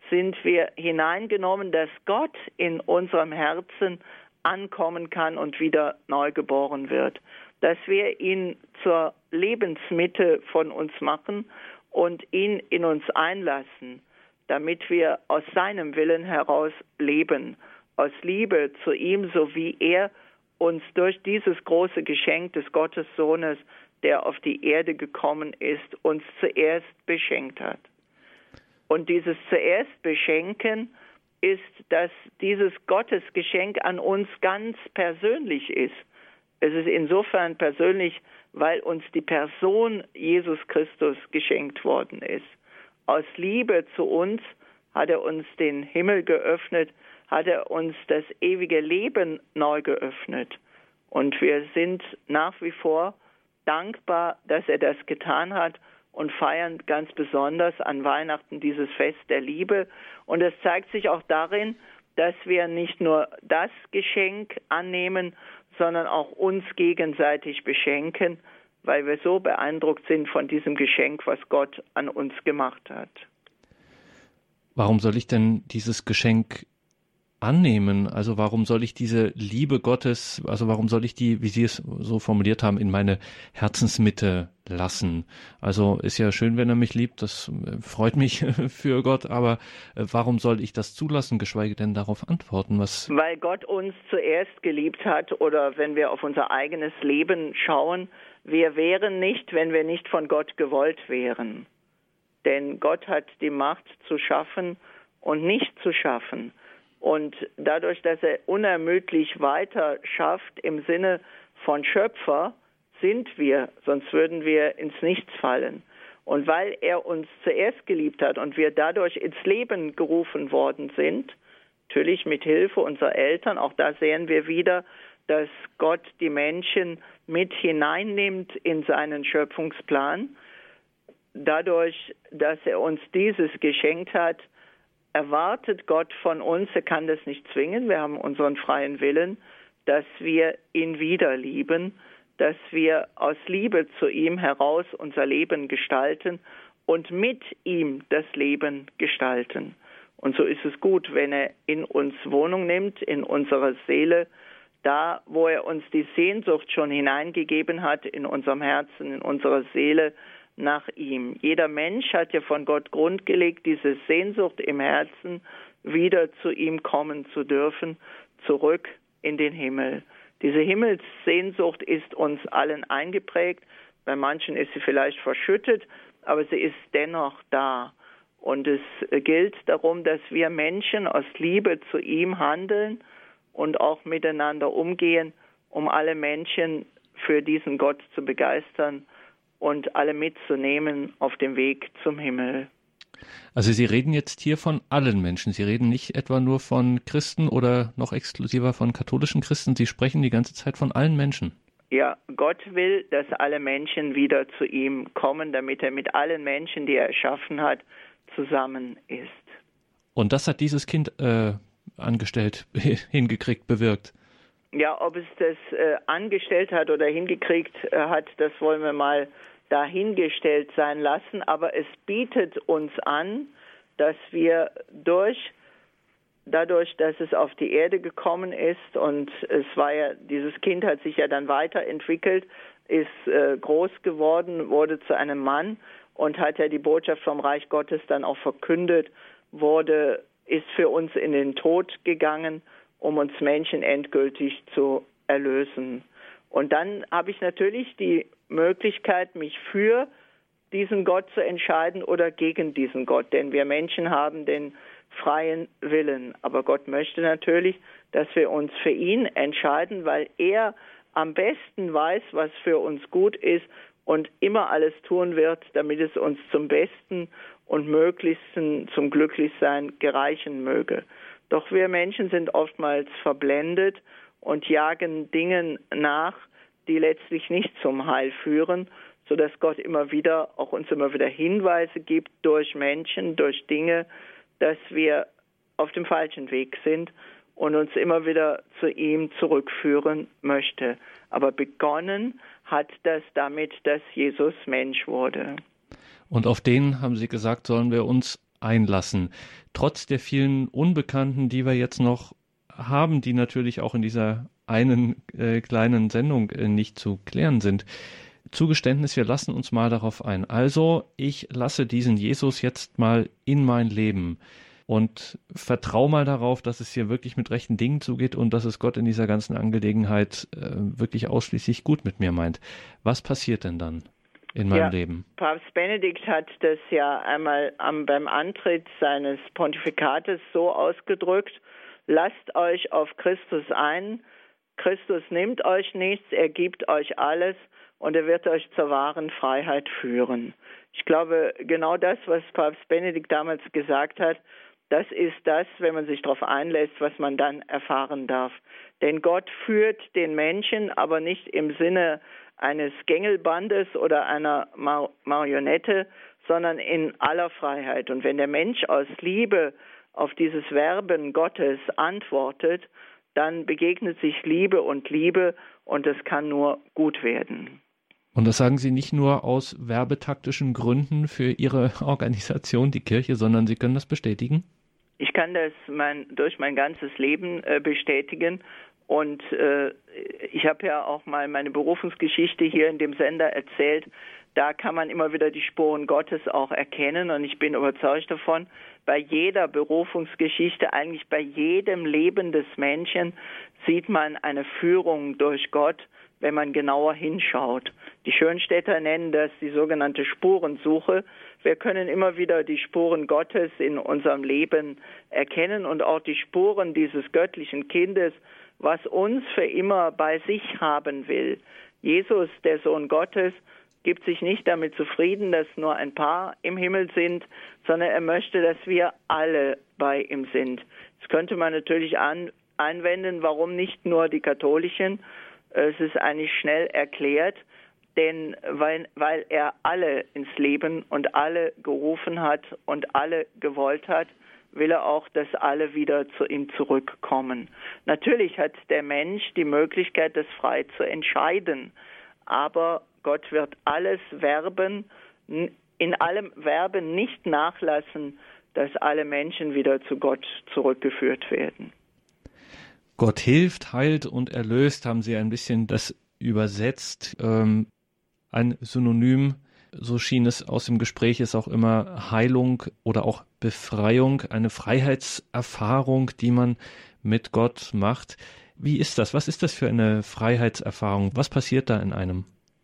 sind wir hineingenommen, dass Gott in unserem Herzen ankommen kann und wieder neu geboren wird. Dass wir ihn zur Lebensmitte von uns machen und ihn in uns einlassen, damit wir aus seinem Willen heraus leben, aus Liebe zu ihm, so wie er uns durch dieses große Geschenk des Gottessohnes, der auf die Erde gekommen ist, uns zuerst beschenkt hat. Und dieses zuerst Beschenken ist, dass dieses Gottesgeschenk an uns ganz persönlich ist. Es ist insofern persönlich, weil uns die Person Jesus Christus geschenkt worden ist. Aus Liebe zu uns hat er uns den Himmel geöffnet, hat er uns das ewige Leben neu geöffnet. Und wir sind nach wie vor dankbar, dass er das getan hat und feiern ganz besonders an Weihnachten dieses Fest der Liebe. Und es zeigt sich auch darin, dass wir nicht nur das Geschenk annehmen, sondern auch uns gegenseitig beschenken, weil wir so beeindruckt sind von diesem Geschenk, was Gott an uns gemacht hat. Warum soll ich denn dieses Geschenk annehmen? Also warum soll ich diese Liebe Gottes, also warum soll ich die, wie Sie es so formuliert haben, in meine Herzensmitte lassen? Also ist ja schön, wenn er mich liebt, das freut mich für Gott, aber warum soll ich das zulassen, geschweige denn darauf antworten? Was? Weil Gott uns zuerst geliebt hat, oder wenn wir auf unser eigenes Leben schauen, wir wären nicht, wenn wir nicht von Gott gewollt wären. Denn Gott hat die Macht zu schaffen und nicht zu schaffen. Und dadurch, dass er unermüdlich weiter schafft im Sinne von Schöpfer, sind wir, sonst würden wir ins Nichts fallen. Und weil er uns zuerst geliebt hat und wir dadurch ins Leben gerufen worden sind, natürlich mit Hilfe unserer Eltern, auch da sehen wir wieder, dass Gott die Menschen mit hineinnimmt in seinen Schöpfungsplan. Dadurch, dass er uns dieses geschenkt hat, erwartet Gott von uns, er kann das nicht zwingen, wir haben unseren freien Willen, dass wir ihn wieder lieben, dass wir aus Liebe zu ihm heraus unser Leben gestalten und mit ihm das Leben gestalten. Und so ist es gut, wenn er in uns Wohnung nimmt, in unserer Seele, da, wo er uns die Sehnsucht schon hineingegeben hat, in unserem Herzen, in unserer Seele, nach ihm. Jeder Mensch hat ja von Gott Grund gelegt, diese Sehnsucht im Herzen, wieder zu ihm kommen zu dürfen, zurück in den Himmel. Diese Himmelssehnsucht ist uns allen eingeprägt. Bei manchen ist sie vielleicht verschüttet, aber sie ist dennoch da. Und es gilt darum, dass wir Menschen aus Liebe zu ihm handeln und auch miteinander umgehen, um alle Menschen für diesen Gott zu begeistern und alle mitzunehmen auf dem Weg zum Himmel. Also Sie reden jetzt hier von allen Menschen. Sie reden nicht etwa nur von Christen oder noch exklusiver von katholischen Christen. Sie sprechen die ganze Zeit von allen Menschen. Ja, Gott will, dass alle Menschen wieder zu ihm kommen, damit er mit allen Menschen, die er erschaffen hat, zusammen ist. Und das hat dieses Kind äh, angestellt, hingekriegt, bewirkt. Ja, ob es das äh, angestellt hat oder hingekriegt äh, hat, das wollen wir mal dahingestellt sein lassen. Aber es bietet uns an, dass wir durch, dadurch, dass es auf die Erde gekommen ist und es war ja, dieses Kind hat sich ja dann weiterentwickelt, ist äh, groß geworden, wurde zu einem Mann und hat ja die Botschaft vom Reich Gottes dann auch verkündet, wurde, ist für uns in den Tod gegangen, um uns Menschen endgültig zu erlösen. Und dann habe ich natürlich die Möglichkeit, mich für diesen Gott zu entscheiden oder gegen diesen Gott. Denn wir Menschen haben den freien Willen. Aber Gott möchte natürlich, dass wir uns für ihn entscheiden, weil er am besten weiß, was für uns gut ist und immer alles tun wird, damit es uns zum Besten und Möglichsten zum Glücklichsein gereichen möge. Doch wir Menschen sind oftmals verblendet und jagen Dingen nach, die letztlich nicht zum Heil führen, sodass Gott immer wieder, auch uns immer wieder Hinweise gibt durch Menschen, durch Dinge, dass wir auf dem falschen Weg sind und uns immer wieder zu ihm zurückführen möchte. Aber begonnen hat das damit, dass Jesus Mensch wurde. Und auf den, haben Sie gesagt, sollen wir uns einlassen, trotz der vielen Unbekannten, die wir jetzt noch haben, die natürlich auch in dieser einen äh, kleinen Sendung äh, nicht zu klären sind. Zugeständnis, wir lassen uns mal darauf ein. Also, ich lasse diesen Jesus jetzt mal in mein Leben und vertraue mal darauf, dass es hier wirklich mit rechten Dingen zugeht und dass es Gott in dieser ganzen Angelegenheit äh, wirklich ausschließlich gut mit mir meint. Was passiert denn dann in meinem ja, Leben? Papst Benedikt hat das ja einmal am, beim Antritt seines Pontifikates so ausgedrückt: Lasst euch auf Christus ein, Christus nimmt euch nichts, er gibt euch alles und er wird euch zur wahren Freiheit führen. Ich glaube, genau das, was Papst Benedikt damals gesagt hat, das ist das, wenn man sich darauf einlässt, was man dann erfahren darf. Denn Gott führt den Menschen, aber nicht im Sinne eines Gängelbandes oder einer Mar- Marionette, sondern in aller Freiheit. Und wenn der Mensch aus Liebe auf dieses Werben Gottes antwortet, dann begegnet sich Liebe und Liebe und es kann nur gut werden. Und das sagen Sie nicht nur aus werbetaktischen Gründen für Ihre Organisation, die Kirche, sondern Sie können das bestätigen? Ich kann das mein, durch mein ganzes Leben äh, bestätigen. Und äh, ich habe ja auch mal meine Berufungsgeschichte hier in dem Sender erzählt. Da kann man immer wieder die Spuren Gottes auch erkennen. Und ich bin überzeugt davon, bei jeder Berufungsgeschichte, eigentlich bei jedem Leben des Menschen, sieht man eine Führung durch Gott, wenn man genauer hinschaut. Die Schönstädter nennen das die sogenannte Spurensuche. Wir können immer wieder die Spuren Gottes in unserem Leben erkennen und auch die Spuren dieses göttlichen Kindes, was uns für immer bei sich haben will. Jesus, der Sohn Gottes, gibt sich nicht damit zufrieden, dass nur ein paar im Himmel sind, sondern er möchte, dass wir alle bei ihm sind. Das könnte man natürlich an, einwenden, warum nicht nur die Katholischen. Es ist eigentlich schnell erklärt, denn weil, weil er alle ins Leben und alle gerufen hat und alle gewollt hat, will er auch, dass alle wieder zu ihm zurückkommen. Natürlich hat der Mensch die Möglichkeit, das frei zu entscheiden, aber Gott wird alles werben, in allem Werben nicht nachlassen, dass alle Menschen wieder zu Gott zurückgeführt werden. Gott hilft, heilt und erlöst, haben Sie ein bisschen das übersetzt. Ähm, ein Synonym, so schien es aus dem Gespräch, ist auch immer Heilung oder auch Befreiung, eine Freiheitserfahrung, die man mit Gott macht. Wie ist das? Was ist das für eine Freiheitserfahrung? Was passiert da in einem?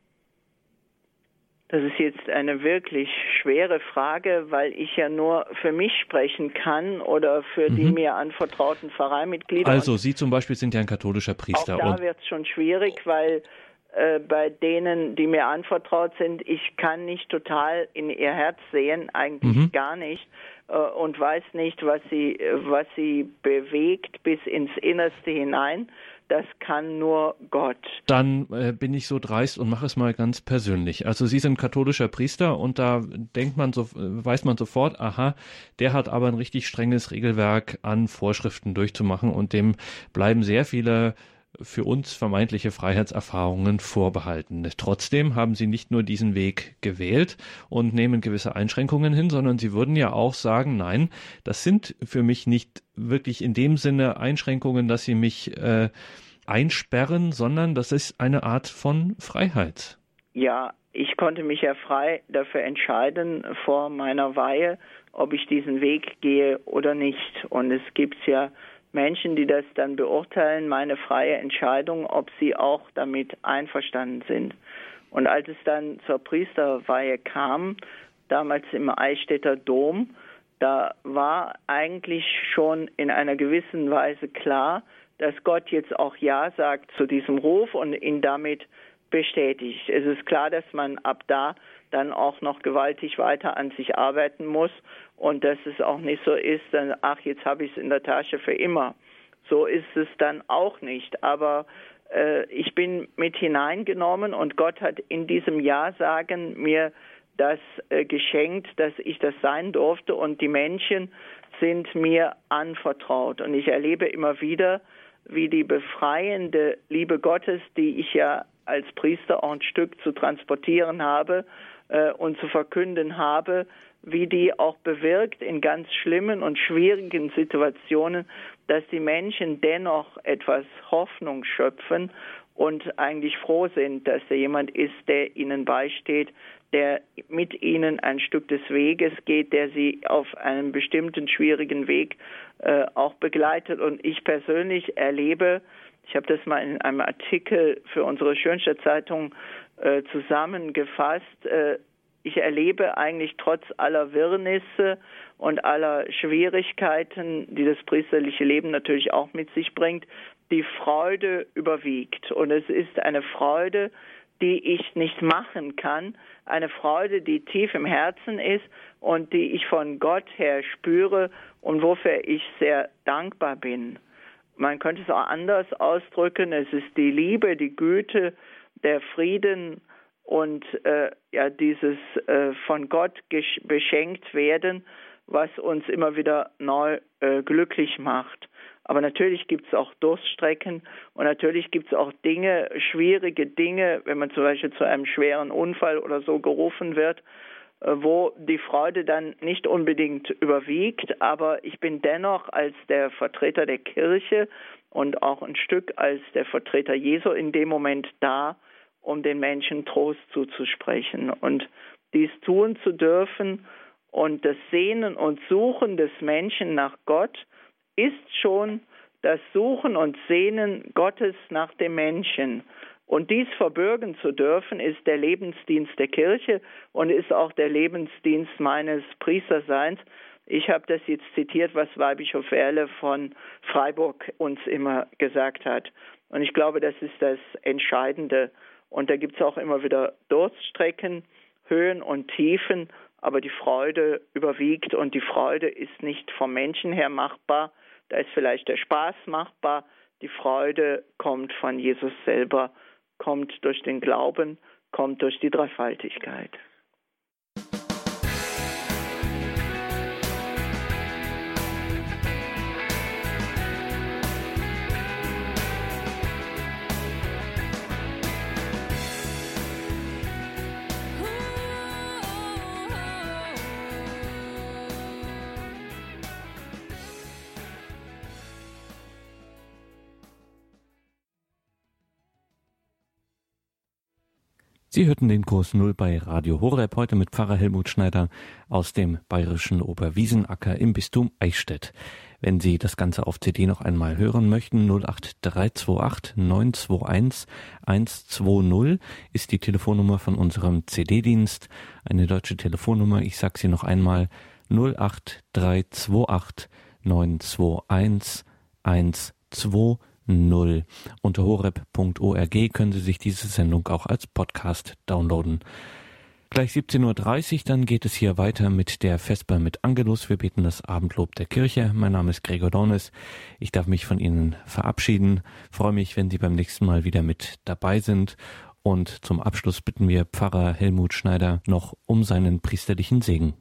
Das ist jetzt eine wirklich schwere Frage, weil ich ja nur für mich sprechen kann oder für mhm. die mir anvertrauten Pfarreimitglieder. Also Sie zum Beispiel sind ja ein katholischer Priester. Auch da wird es schon schwierig, weil äh, bei denen, die mir anvertraut sind, ich kann nicht total in ihr Herz sehen, eigentlich mhm. gar nicht, äh, und weiß nicht, was sie, was sie bewegt bis ins Innerste hinein. Das kann nur Gott. Dann äh, bin ich so dreist und mache es mal ganz persönlich. Also Sie sind katholischer Priester und da denkt man so, weiß man sofort, aha, der hat aber ein richtig strenges Regelwerk an Vorschriften durchzumachen und dem bleiben sehr viele für uns vermeintliche Freiheitserfahrungen vorbehalten. Trotzdem haben Sie nicht nur diesen Weg gewählt und nehmen gewisse Einschränkungen hin, sondern Sie würden ja auch sagen, nein, das sind für mich nicht wirklich in dem Sinne Einschränkungen, dass Sie mich äh, einsperren, sondern das ist eine Art von Freiheit. Ja, ich konnte mich ja frei dafür entscheiden vor meiner Weihe, ob ich diesen Weg gehe oder nicht. Und es gibt ja Menschen, die das dann beurteilen, meine freie Entscheidung, ob sie auch damit einverstanden sind. Und als es dann zur Priesterweihe kam, damals im Eichstätter Dom, da war eigentlich schon in einer gewissen Weise klar, dass Gott jetzt auch Ja sagt zu diesem Ruf und ihn damit bestätigt. Es ist klar, dass man ab da dann auch noch gewaltig weiter an sich arbeiten muss und dass es auch nicht so ist, dann, ach, jetzt habe ich es in der Tasche für immer. So ist es dann auch nicht. Aber äh, ich bin mit hineingenommen und Gott hat in diesem Ja-Sagen mir das äh, geschenkt, dass ich das sein durfte und die Menschen sind mir anvertraut. Und ich erlebe immer wieder, wie die befreiende Liebe Gottes, die ich ja als Priester auch ein Stück zu transportieren habe, äh, und zu verkünden habe, wie die auch bewirkt in ganz schlimmen und schwierigen Situationen, dass die Menschen dennoch etwas Hoffnung schöpfen und eigentlich froh sind, dass da jemand ist, der ihnen beisteht, der mit ihnen ein Stück des Weges geht, der sie auf einem bestimmten schwierigen Weg äh, auch begleitet. Und ich persönlich erlebe, ich habe das mal in einem Artikel für unsere Schönstadt-Zeitung äh, zusammengefasst, äh, ich erlebe eigentlich trotz aller Wirrnisse und aller Schwierigkeiten, die das priesterliche Leben natürlich auch mit sich bringt, die Freude überwiegt. Und es ist eine Freude, die ich nicht machen kann, eine Freude, die tief im Herzen ist und die ich von Gott her spüre und wofür ich sehr dankbar bin. Man könnte es auch anders ausdrücken, es ist die Liebe, die Güte, der Frieden und äh, ja dieses äh, von Gott gesch- beschenkt werden, was uns immer wieder neu äh, glücklich macht. Aber natürlich gibt es auch Durststrecken und natürlich gibt es auch Dinge, schwierige Dinge, wenn man zum Beispiel zu einem schweren Unfall oder so gerufen wird, äh, wo die Freude dann nicht unbedingt überwiegt. Aber ich bin dennoch als der Vertreter der Kirche und auch ein Stück als der Vertreter Jesu in dem Moment da, um den Menschen Trost zuzusprechen und dies tun zu dürfen. Und das Sehnen und Suchen des Menschen nach Gott ist schon das Suchen und Sehnen Gottes nach dem Menschen. Und dies verbürgen zu dürfen, ist der Lebensdienst der Kirche und ist auch der Lebensdienst meines Priesterseins. Ich habe das jetzt zitiert, was Weihbischof Erle von Freiburg uns immer gesagt hat. Und ich glaube, das ist das Entscheidende. Und da gibt es auch immer wieder Durststrecken, Höhen und Tiefen, aber die Freude überwiegt und die Freude ist nicht vom Menschen her machbar, da ist vielleicht der Spaß machbar, die Freude kommt von Jesus selber, kommt durch den Glauben, kommt durch die Dreifaltigkeit. Sie hörten den Kurs Null bei Radio Horeb, heute mit Pfarrer Helmut Schneider aus dem bayerischen Oberwiesenacker im Bistum Eichstätt. Wenn Sie das Ganze auf C D noch einmal hören möchten, null acht drei zwei acht neun zwei eins eins zwei null ist die Telefonnummer von unserem C D-Dienst. Eine deutsche Telefonnummer, ich sage sie noch einmal, null acht drei zwei acht neun zwei eins eins zwei null. Unter horeb punkt org können Sie sich diese Sendung auch als Podcast downloaden. Gleich siebzehn Uhr dreißig, dann geht es hier weiter mit der Vesper mit Angelus. Wir beten das Abendlob der Kirche. Mein Name ist Gregor Dornis. Ich darf mich von Ihnen verabschieden. Freue mich, wenn Sie beim nächsten Mal wieder mit dabei sind. Und zum Abschluss bitten wir Pfarrer Helmut Schneider noch um seinen priesterlichen Segen.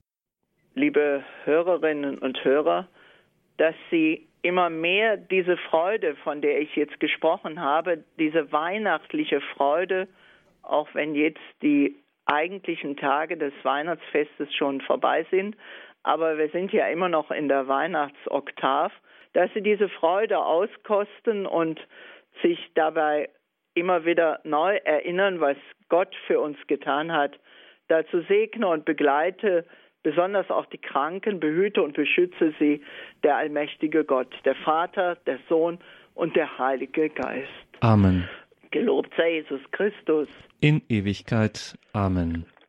Liebe Hörerinnen und Hörer, dass Sie immer mehr diese Freude, von der ich jetzt gesprochen habe, diese weihnachtliche Freude, auch wenn jetzt die eigentlichen Tage des Weihnachtsfestes schon vorbei sind, aber wir sind ja immer noch in der Weihnachtsoktav, dass Sie diese Freude auskosten und sich dabei immer wieder neu erinnern, was Gott für uns getan hat. Dazu segne und begleite besonders auch die Kranken, behüte und beschütze sie, der allmächtige Gott, der Vater, der Sohn und der Heilige Geist. Amen. Gelobt sei Jesus Christus. In Ewigkeit. Amen.